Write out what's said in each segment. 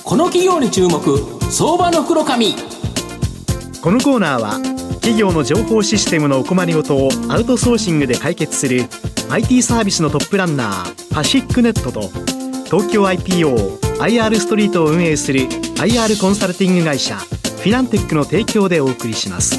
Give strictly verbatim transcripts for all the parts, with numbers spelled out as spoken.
この企業に注目、相場の袋紙。 このコーナーは企業の情報システムのお困りごとをアウトソーシングで解決する アイティー サービスのトップランナーパシックネットと東京 アイピーオー アイアール ストリートを運営する アイアール コンサルティング会社フィナンテックの提供でお送りします。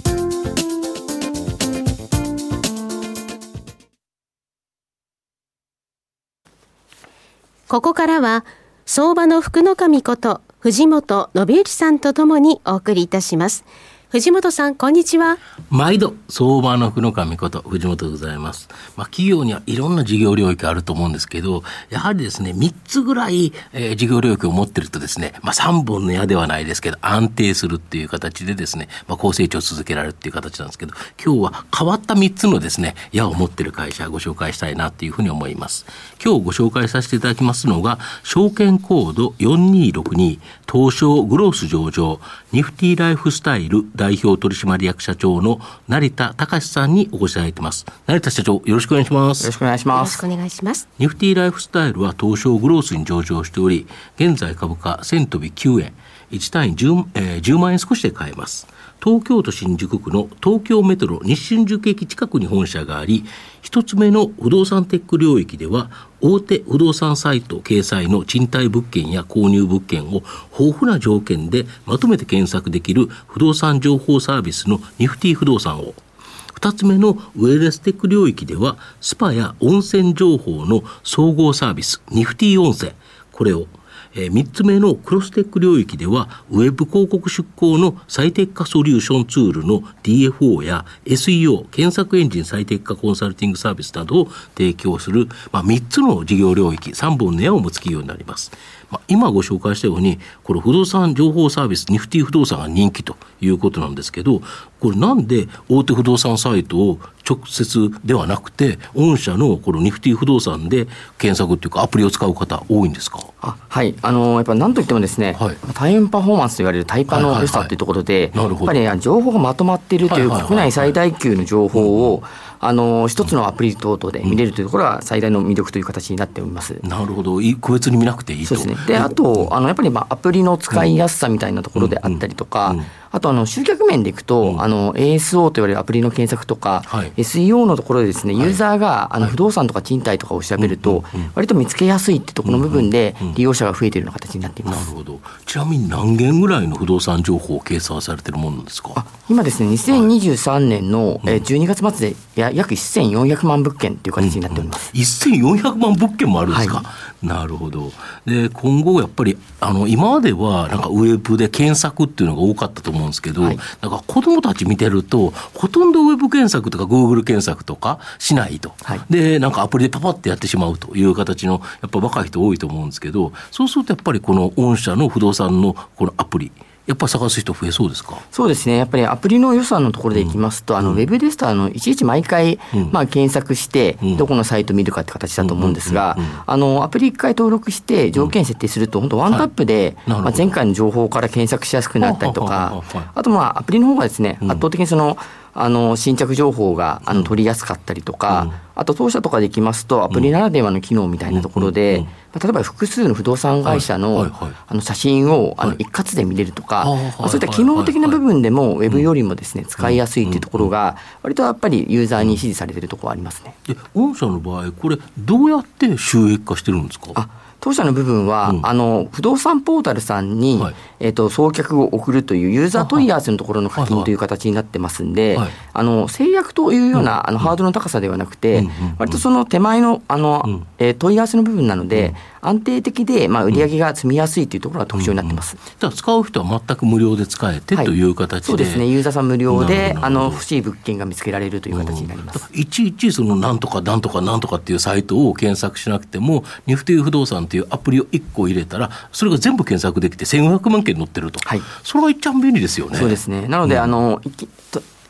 ここからは相場の福の神こと藤本信之さんとともにお送りいたします。藤本さん、こんにちは。 毎度相場の福の神こと藤本でございます。まあ、企業にはいろんな事業領域あると思うんですけど、やはりですねみっつぐらい、えー、事業領域を持ってるとですね、まあ、さんぼんの矢ではないですけど安定するっていう形でですね、まあ、高成長を続けられるっていう形なんですけど、今日は変わったみっつのですね矢を持ってる会社をご紹介したいなというふうに思います。今日ご紹介させていただきますのが証券コードよんにーろくに東証グロース上場ニフティライフスタイル代表取締役社長の成田隆さんにお越しいただいています。成田社長、よろしくお願いします。 よろしくお願いします。 よろしくお願いします。 ニフティライフスタイルは東証グロースに上場しており、現在株価せん飛びきゅうえん、いち単位 10,、えー、じゅうまんえん少しで買えます。東京都新宿区の東京メトロ西新宿駅近くに本社があり、一つ目の不動産テック領域では大手不動産サイト掲載の賃貸物件や購入物件を豊富な条件でまとめて検索できる不動産情報サービスのニフティ不動産を、二つ目のウェルネステック領域ではスパや温泉情報の総合サービスニフティ温泉、これを、えー、みっつめのクロステック領域ではウェブ広告出稿の最適化ソリューションツールの ディーエフオー や エスイーオー 検索エンジン最適化コンサルティングサービスなどを提供する、まあ、みっつの事業領域さんぼんの矢を持つ企業になります。まあ、今ご紹介したようにこの不動産情報サービスニフティ不動産が人気ということなんですけど、これなんで大手不動産サイトを直接ではなくて御社のこのニフティ不動産で検索というかアプリを使う方多いんですか？ あ、はい、あのやっぱり何といってもですね、はい、タイムパフォーマンスと言われるタイパの良さというところで、やっぱり、ね、情報がまとまっているという国内最大級の情報をあの一つのアプリ等々で見れるというところが最大の魅力という形になっております。 なるほど、個別に見なくていいと。 そうですね。で、あとあのやっぱりまあアプリの使いやすさみたいなところであったりとか、うんうんうん、あとあの集客面でいくと、うん、あの エーエスオー と言われるアプリの検索とか、はい、エスイーオー のところでですね、ユーザーがあの不動産とか賃貸とかを調べると、割と見つけやすいってところの部分で利用者が増えているような形になっています。 なるほど。ちなみに何件ぐらいの不動産情報を掲載されているものなんですか？ あ、今ですねにせんにじゅうさんねんのじゅうにがつ末でや約せんよんひゃくまん物件という形になっております。 うんうん、せんよんひゃくまん物件もあるんですか？はい、なるほど。で、今後やっぱりあの今まではなんかウェブで検索っていうのが多かったと思うんですけど、はい、なんか子どもたち見てるとほとんどウェブ検索とか Google 検索とかしないと、はい、でなんかアプリでパパってやってしまうという形のやっぱ若い人多いと思うんですけど、そうするとやっぱりこの御社の不動産のこのアプリやっぱり探す人増えそうですか？ そうですね。やっぱりアプリの予算のところでいきますと、うん、あのウェブですとあのいちいち毎回、うんまあ、検索して、うん、どこのサイト見るかって形だと思うんですが、うんうんうんうん、あのアプリいっかい登録して条件設定すると、うん、本当ワンタップで、はいまあ、前回の情報から検索しやすくなったりとか、あとまあアプリの方がですね、うん、圧倒的にそのあの新着情報があの取りやすかったりとか、うん、あと当社とかでいきますとアプリならではの機能みたいなところで、うんうんうんまあ、例えば複数の不動産会社 の,、はいはいはい、あの写真をあの一括で見れるとか、はいまあ、そういった機能的な部分でもウェブよりもですね、うん、使いやすいというところが割とやっぱりユーザーに支持されているところはありますね。 で、御社の場合これどうやって収益化してるんですか？ あ当社の部分は、うん、あの不動産ポータルさんに、はいえー、と送客を送るというユーザー問い合わせのところの課金という形になってますんで、はいはい、あの制約というような、うん、あのハードルの高さではなくて、うん、割とその手前 の, あの、うんえー、問い合わせの部分なので、うん安定的で、まあ、売上が積みやすいというところが特徴になってます。 うんうん、だから使う人は全く無料で使えて、はい、という形で。 そうですね。ユーザーさん無料であの欲しい物件が見つけられるという形になります。 うん、いちいちそのなんとかなんとかなんとかっていうサイトを検索しなくてもニフティ不動産というアプリをいっこ入れたらそれが全部検索できてせんごひゃくまんけん載ってると、はい、それが一番便利ですよね。 そうですね。なので、うん、あの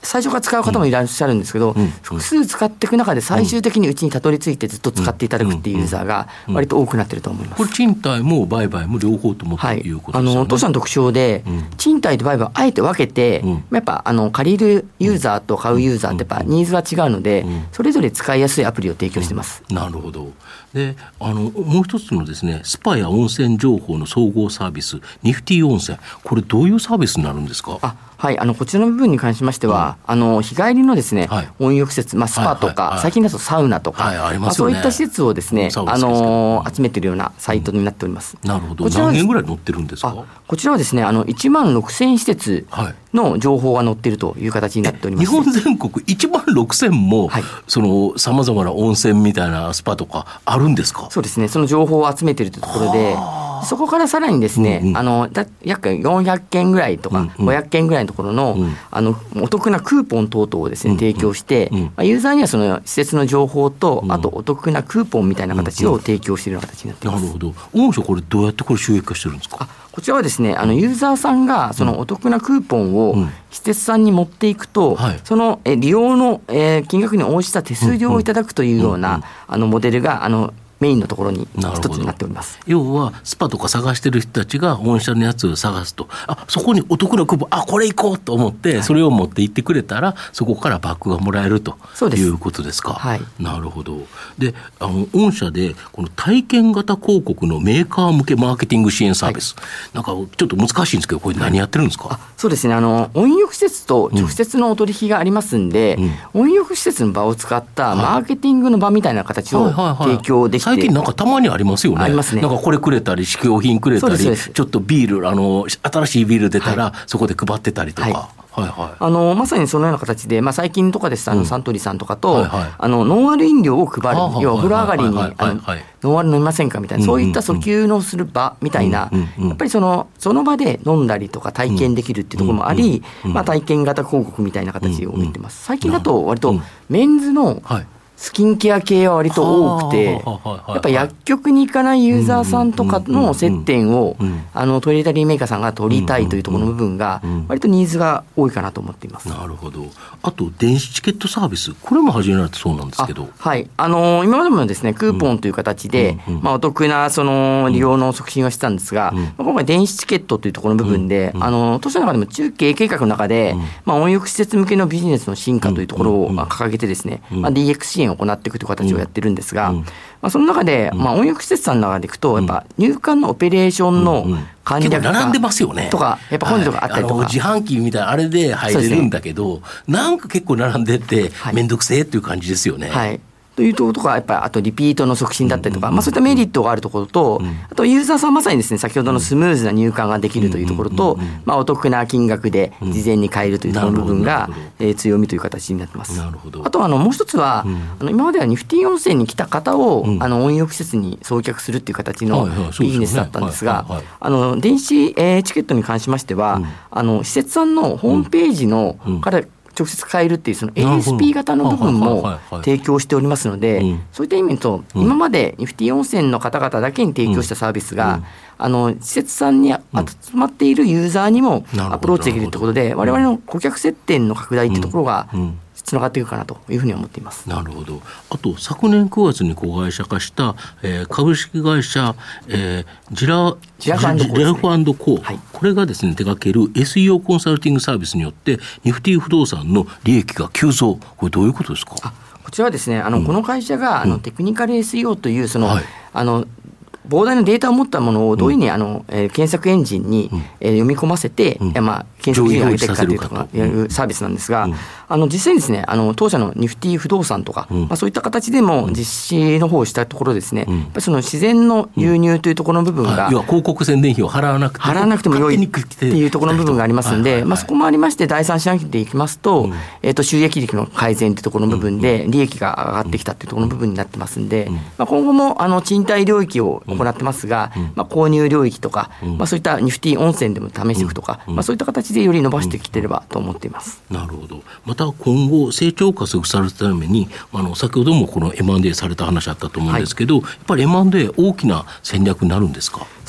最初から使う方もいらっしゃるんですけど、うんうん、複数使っていく中で最終的にうちにたどり着いてずっと使っていただくっていうユーザーが割と多くなってると思います。 これ賃貸も売買も両方ともということですよね。 はい、あの当社の特徴で、うん、賃貸と売買をあえて分けて、うん、やっぱあの借りるユーザーと買うユーザーってやっぱニーズが違うので、うん、それぞれ使いやすいアプリを提供してます。 うん、なるほど。であのもう一つのですね、スパや温泉情報の総合サービスニフティ温泉、これどういうサービスになるんですか？ あはい、あのこちらの部分に関しましては、うん、あの日帰りのですね、はい、温浴施設、まあ、スパとか、はいはいはい、最近だとサウナとか、はいありますよね、まあ、そういった施設をですね、あの集めているようなサイトになっております。 うん、なるほど。何件ぐらい載ってるんですか？ あこちらはですね、あのいちまんろくせん施設の情報が載っているという形になっております。 日本全国いちまんろくせんも、はい、そのさまざまな温泉みたいなスパとかあるんですか？ そうですね、その情報を集めているというところで、そこからさらにですね、うんうん、あのだ約よんひゃっけんぐらいとか、うんうん、ごひゃっけんぐらいのところの、うん、あのお得なクーポン等々をですね、提供して、うんうんまあ、ユーザーにはその施設の情報と、うん、あとお得なクーポンみたいな形を提供しているような形になっています。 なるほど。御社これどうやってこれ収益化してるんですか？ あこちらはですね、あのユーザーさんがそのお得なクーポンを施設さんに持っていくと、うんはい、そのえ利用のえ金額に応じた手数料をいただくというようなあのモデルがあのメインのところに一つになっております。 要はスパとか探してる人たちが御社のやつを探すと、あそこにお得なクーポン、あこれ行こうと思って、はい、それを持って行ってくれたらそこからバックがもらえるということですか？ はい、 なるほど。であの御社でこの体験型広告のメーカー向けマーケティング支援サービス、はい、なんかちょっと難しいんですけど、これ何やってるんですか？ はい、あそうですね、あの温浴施設と直接のお取引がありますんで、うん、温浴施設の場を使ったマーケティングの場みたいな形を提供できて、 最近なんかたまにありますよね。 ありますね。 なんかこれくれたり試供品くれたり、ちょっとビールあの新しいビール出たら、はい、そこで配ってたりとか、はいはいはい、 あのまさにそのような形で、まあ、最近とかですとあの、うん、サントリーさんとかと、はいはい、あのノンアル飲料を配る、要はお風呂上がりにノンアル飲みませんかみたいな、うんうんうん、そういった訴求のする場みたいな、うんうんうん、やっぱりそのその場で飲んだりとか体験できるっていうところもあり、うんうんうんまあ、体験型広告みたいな形を見てます。最近だと割とメンズの、はいスキンケア系は割と多くて、やっぱ薬局に行かないユーザーさんとかの接点をあのトイレタリーメーカーさんが取りたいというところの部分が割とニーズが多いかなと思っています。 なるほど。あと電子チケットサービス、これも始められたそうなんですけど、 はい、あの今までもですねクーポンという形で、うんまあ、お得なその利用の促進をしてたんですが、うんまあ、今回電子チケットというところの部分で、うんあの当社の中でも中継計画の中で、うんまあ、温浴施設向けのビジネスの進化というところを掲げてですね、うんまあ、ディーエックス 支援を行っていくという形をやってるんですが、うんまあ、その中で、まあ、温浴施設さんの中でいくとやっぱ入館のオペレーションの簡略化並んでますよねとかやっぱ本とかあったりとか、 はい、あの自販機みたいなあれで入れるんだけど、ね、なんか結構並んでって面倒くせえっていう感じですよね。 はい、はいというところとか、やっぱりあとリピートの促進だったりとか、まあ、そういったメリットがあるところと、あとユーザーさんまさにですね、先ほどのスムーズな入館ができるというところと、まあ、お得な金額で事前に買えるというところの部分が、えー、強みという形になってます。 なるほど。 あとはあのもう一つは、あの今まではニフティ温泉に来た方を、あの温浴施設に送客するっていう形のビジネスだったんですが、あの電子、えー、チケットに関しましては、あの施設さんのホームページのから直接買えるっていうその エーエスピー 型の部分も提供しておりますので、そういった意味と今までニフティ温泉の方々だけに提供したサービスが、あの施設さんに集まっているユーザーにもアプローチできるということで、我々の顧客接点の拡大というところがつながっていくかなというふうに思っています。 なるほど。あと昨年くがつに子会社化した、えー、株式会社、えー、ジラジラフ&コー、 はい、これがですね手掛ける エスイーオー コンサルティングサービスによってニフティ不動産の利益が急増、これどういうことですか？ あこちらはですね、あの、うん、この会社があのテクニカル エスイーオー というその、はい、あの膨大なデータを持ったものをどういうふうに、うん、あのえー、検索エンジンに、うんえー、読み込ませて、うんまあ、検索順位を上げていくかというところがやるサービスなんですが、うん、あの実際にですね、あの当社のニフティ不動産とか、うんまあ、そういった形でも実施の方をしたところですね、うん、やっぱりその自然の流入というところの部分が、 うん、要は広告宣伝費を払わなくても払わなくても良いっていうところの部分がありますので、はいはいはいまあ、そこもありまして第三四半期でいきますと、うんえー、と収益率の改善というところの部分で利益が上がってきたというところの部分になってますんで、うんまあ、今後もあの賃貸領域を行ってますが、うんまあ、購入領域とか、うんまあ、そういったニフティ温泉でも試していくとか、うんまあ、そういった形でより伸ばしてきてればと思っています。 なるほど。また今後成長加速されるためにあの先ほどもこの エムアンドエー された話あったと思うんですけど、はい、やっぱり エムアンドエー 大きな戦略になるんですか？ そう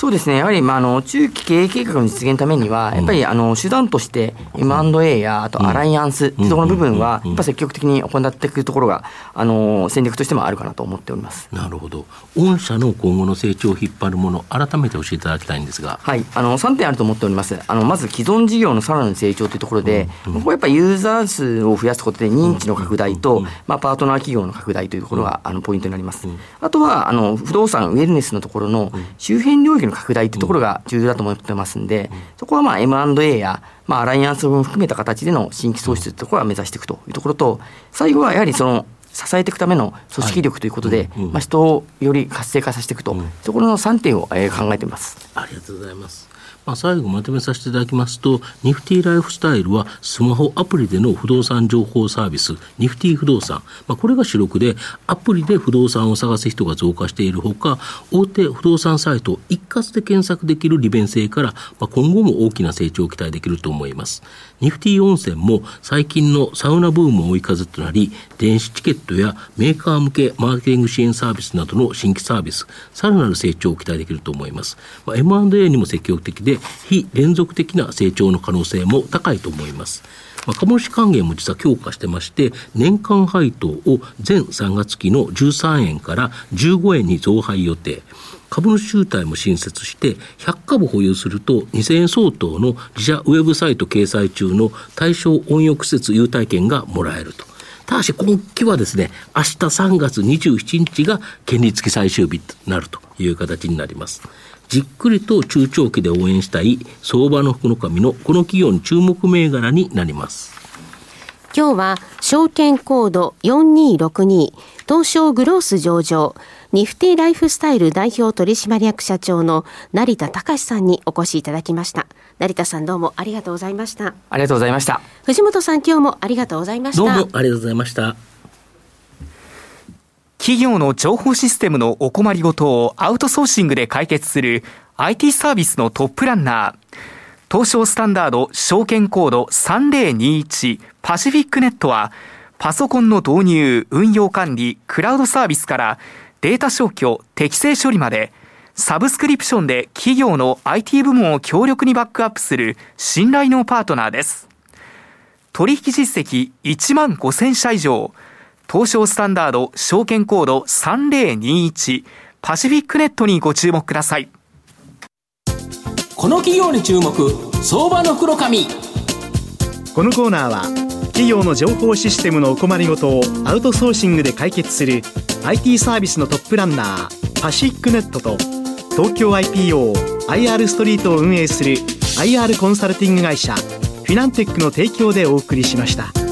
そうですね、やはり、まあ、あの中期経営計画の実現のためには、やっぱりあの手段として エムアンドエー やあとアライアンスというところの部分は、やっぱ積極的に行っていくところがあの戦略としてもあるかなと思っております。 なるほど。御社の今後の成長を引っ張るもの、改めて教えていただきたいんですが。 はい、あのさんてんあると思っております。あのまず既存事業のさらなる成長というところで、うんうん、ここはやっぱりユーザー数を増やすことで認知の拡大と、うんうん、まあ、パートナー企業の拡大というところが、うん、あのポイントになります。うん、あとはあの不動産ウェルネスのところの周辺領域の拡大というところが重要だと思ってますんで、そこはまあ エムアンドエー や、まあ、アライアンスを含めた形での新規創出というところは目指していくというところと、最後はやはりその支えていくための組織力ということで、はい、まあ、人をより活性化させていくというところのさんてんを、えー、考えています。 ありがとうございます。まあ、最後まとめさせていただきますと、ニフティライフスタイルはスマホアプリでの不動産情報サービスニフティ不動産、まあ、これが主力で、アプリで不動産を探す人が増加しているほか、大手不動産サイトを一括で検索できる利便性から、まあ、今後も大きな成長を期待できると思います。ニフティ温泉も最近のサウナブームを追い風となり、電子チケットやメーカー向けマーケティング支援サービスなどの新規サービス、さらなる成長を期待できると思います。まあ、エムアンドエー にも積極的で、非連続的な成長の可能性も高いと思います。まあ、株主還元も実は強化してまして、年間配当を前さんがつ期のじゅうさんえんからじゅうごえんに増配予定。株主優待も新設して、ひゃっかぶ保有するとにせんえん相当の自社ウェブサイト掲載中の対象温浴施設優待券がもらえると。ただし今期はですね、明日さんがつにじゅうしちにちが権利付き最終日となるという形になります。じっくりと中長期で応援したい相場の福の神のこの企業の注目銘柄になります。 今日は証券コードよんにーろくに東証グロース上場ニフティライフスタイル代表取締役社長の成田隆さんにお越しいただきました。成田さん、どうもありがとうございました。 ありがとうございました。 藤本さん、今日もありがとうございました。 どうもありがとうございました。 企業の情報システムのお困りごとをアウトソーシングで解決する アイティー サービスのトップランナー、東証スタンダード証券コードさんぜろにいちパシフィックネットは、パソコンの導入、運用管理、クラウドサービスからデータ消去、適正処理まで、サブスクリプションで企業の アイティー 部門を強力にバックアップする信頼のパートナーです。取引実績いちまんごせんしゃ以上、東証スタンダード証券コードさんぜろにいちパシフィックネットにご注目ください。 この企業に注目、相場の福の神。 このコーナーは企業の情報システムのお困りごとをアウトソーシングで解決する アイティー サービスのトップランナーパシフィックネットと、東京 アイピーオー アイアール ストリートを運営する アイアール コンサルティング会社フィナンテックの提供でお送りしました。